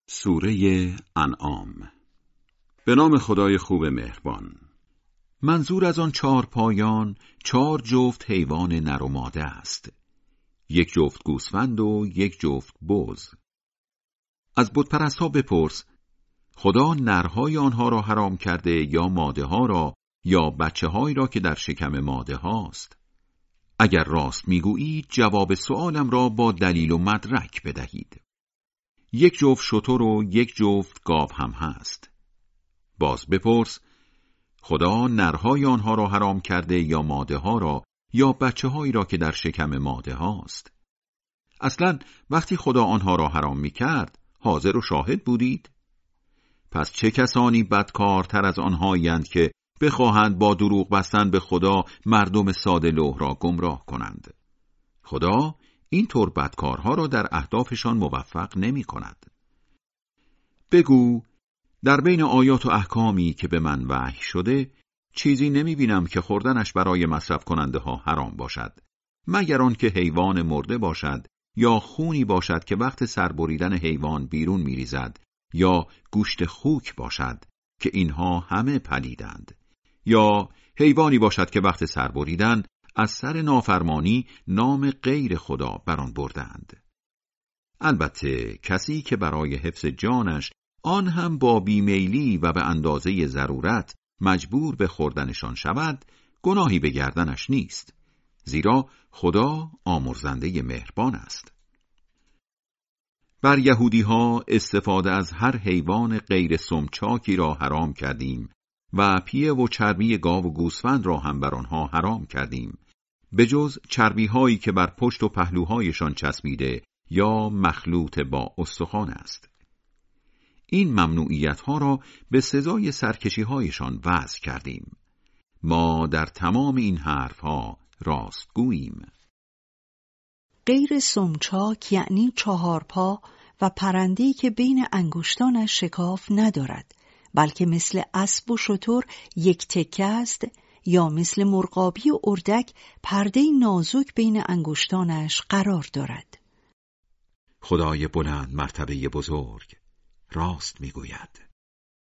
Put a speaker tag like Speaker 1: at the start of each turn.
Speaker 1: سوره انعام. به نام خدای خوب مهربان. منظور از آن 4 پایان 4 جفت حیوان نر و ماده است، 1 جفت گوسفند و 1 جفت بز. از بتپرست‌ها بپرس خدا نرهای آنها را حرام کرده یا ماده ها را یا بچه هایی را که در شکم ماده هاست؟ اگر راست میگویید جواب سؤالم را با دلیل و مدرک بدهید. 1 جفت شتر و 1 جفت گاو هم هست. باز بپرس خدا نرهای آنها را حرام کرده یا ماده ها را یا بچه هایی را که در شکم ماده هاست؟ اصلا وقتی خدا آنها را حرام می کرد حاضر و شاهد بودید؟ پس چه کسانی بدکارتر از آنهایند که بخواهند با دروغ بستن به خدا مردم ساده لوح را گمراه کنند؟ خدا این طور بدکارها را در اهدافشان موفق نمی کند. بگو در بین آیات و احکامی که به من وحی شده چیزی نمی بینم که خوردنش برای مصرف کننده ها حرام باشد، مگر آن که حیوان مرده باشد یا خونی باشد که وقت سربریدن حیوان بیرون می ریزد، یا گوشت خوک باشد که اینها همه پلیدند، یا حیوانی باشد که وقت سربریدن از سر نافرمانی نام غیر خدا بر آن بردند. البته کسی که برای حفظ جانش آن هم با بیمیلی و به اندازه ضرورت مجبور به خوردنشان شود گناهی به گردنش نیست، زیرا خدا آمرزنده مهربان است. بر یهودی ها استفاده از هر حیوان غیر سمچاکی را حرام کردیم و پیه و چربی گاو و گوسفند را هم بر آنها حرام کردیم، به جز چربی هایی که بر پشت و پهلوهایشان چسبیده یا مخلوط با استخوان است. این ممنوعیت ها را به سزای سرکشی هایشان وضع کردیم. ما در تمام این حرف ها راست گوییم.
Speaker 2: غیر سمچاک یعنی 4 پا و پرنده‌ای که بین انگشتانش شکاف ندارد، بلکه مثل اسب و شتر 1 تکه است، یا مثل مرغابی و اردک پرده نازک بین انگشتانش قرار دارد.
Speaker 1: خدای بلند مرتبه بزرگ راست میگوید.